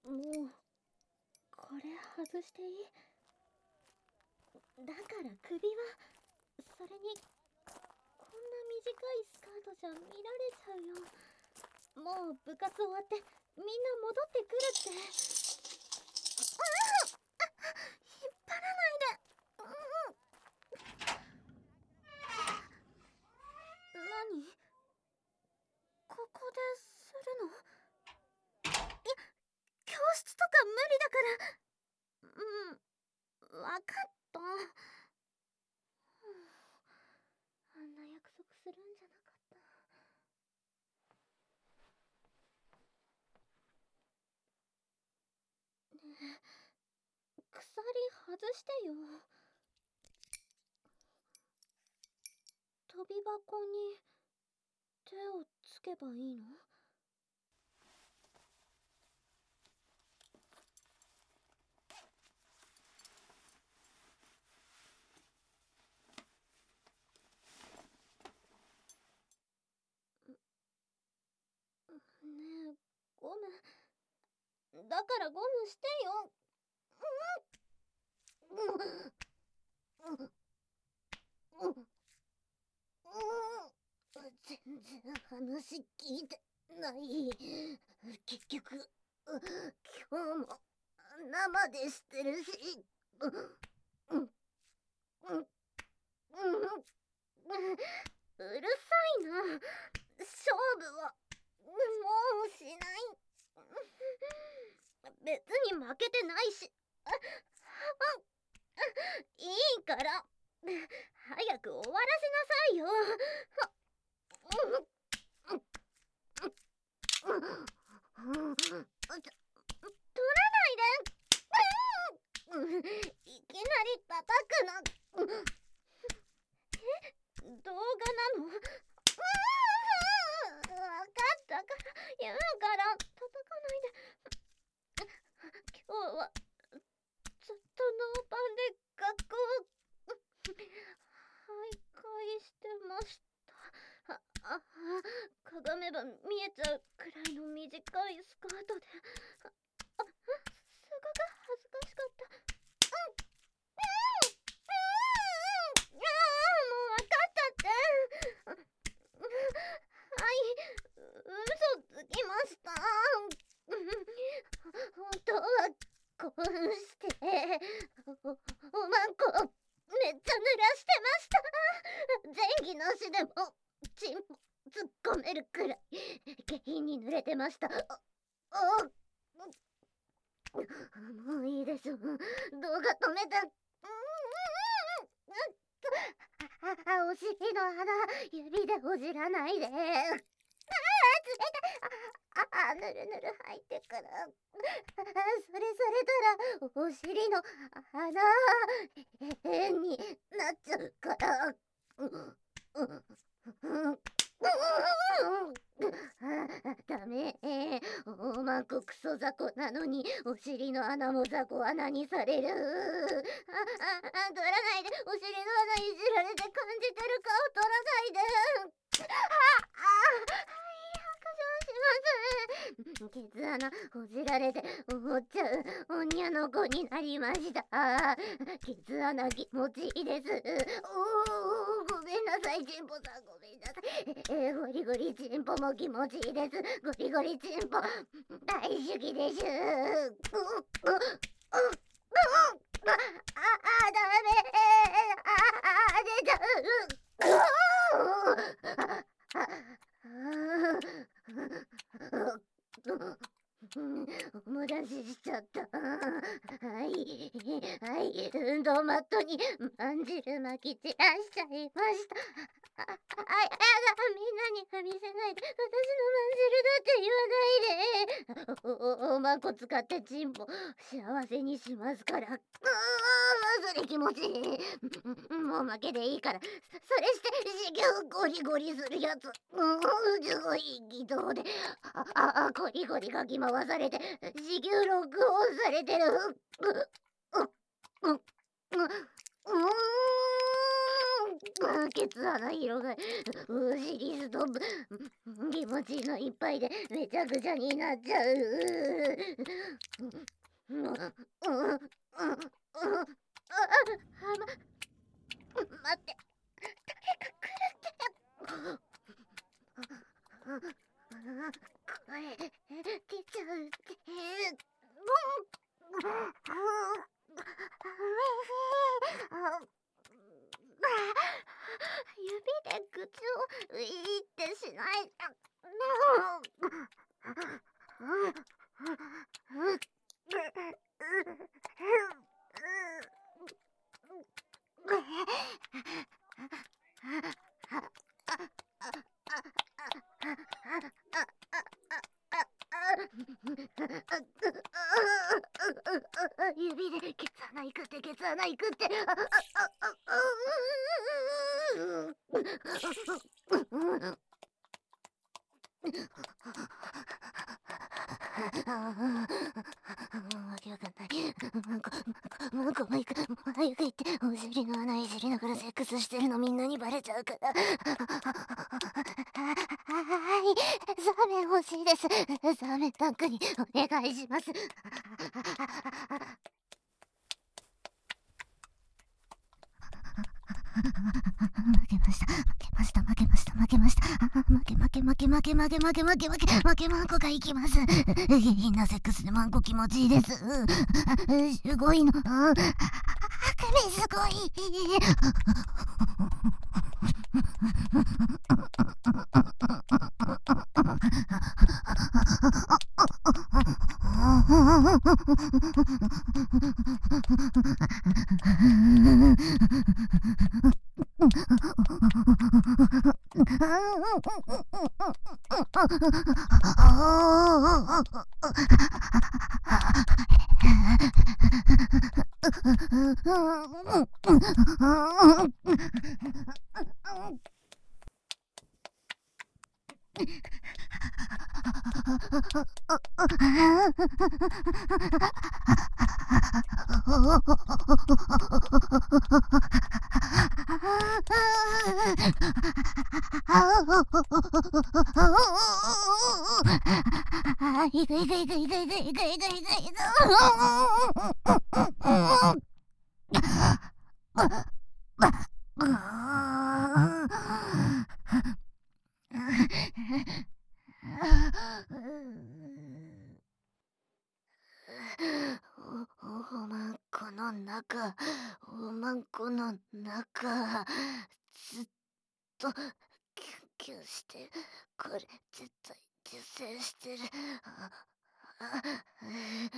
もうこれ外していい？だから首は、それにこんな短いスカートじゃ見られちゃうよ。もう部活終わってみんな戻ってくるって。引っ張らないで。何？ここでするの？教室とか無理だから。わかった。あんな約束するんじゃなかった。ねえ、鎖外してよ。飛び箱に手をつけばいいの？ねえ、ゴム。だからゴムしてよ。全然話聞いてない。結局今日も生でしてるし。うるさいな。勝負はもうしない。別に負けてないし。いいから早く終わらせなさいよ。取らないで。いきなり叩くな。動画なの？わかったから言うから叩かないで。今日はずっとノーパンで学校徘徊してました。かがめば見えちゃうくらいの短いスカートで、すごく恥ずかしかった。もう分かったって。はい、嘘つきました。本当は興奮しておまんこめっちゃ濡らしてました。前儀なしでもチンポ突っ込めるくらい下品に濡れてました。もういいでしょ。動画止めて。お尻の穴指でほじらないで。冷たい。ぬるぬる入ってくる。それたらお尻の穴変になっちゃうから。ダメ。おまんこクソ雑魚なのにお尻の穴も雑魚穴にされる。取らないで。お尻の穴いじられて感じてる顔取らないで。ケツ穴ほじられて思っちゃう女の子になりました。ケツ穴気持ちいいです。ごめんなさいチンポさん、ごめんなさい。ゴリゴリチンポも気持ちいいです。ゴリゴリチンポ大好きです。ダメ。出ちゃう。おもらししちゃった。はいはい、運動マットにまんじる巻き散らしちゃいました。やだ、みんなには見せないで。私のまんじるだって言わないで。おまんこ使ってチンポ幸せにしますから。それ気持ちいい。もう負けでいいから、それして修行ゴリゴリするやつ。すごい義堂でゴリゴリかき回されて修行録音されてる。 ケツ穴広がり、お尻ストップ、気持ちのいっぱいでめちゃくちゃになっちゃう。待って、誰か来るって。声出ちゃうって。指で口をウィーってしない。指でケツ穴行くって、ケツ穴行くって。わけわかんない。ごめん、早く行って。お尻の穴いじりながらセックスしてるのみんなにバレちゃうから。はい、ザーメン欲しいです。ザーメンタンクにお願いします。負けました。負けました。負けました。負けまんこが行きます。インナーセックスでまんこ気持ちいいです。すごいの。すごい。いくいくいくいくいくいくいくいくいおまんこの中、おまんこの中、ずっとキュンキュンして、これ絶対受精してる。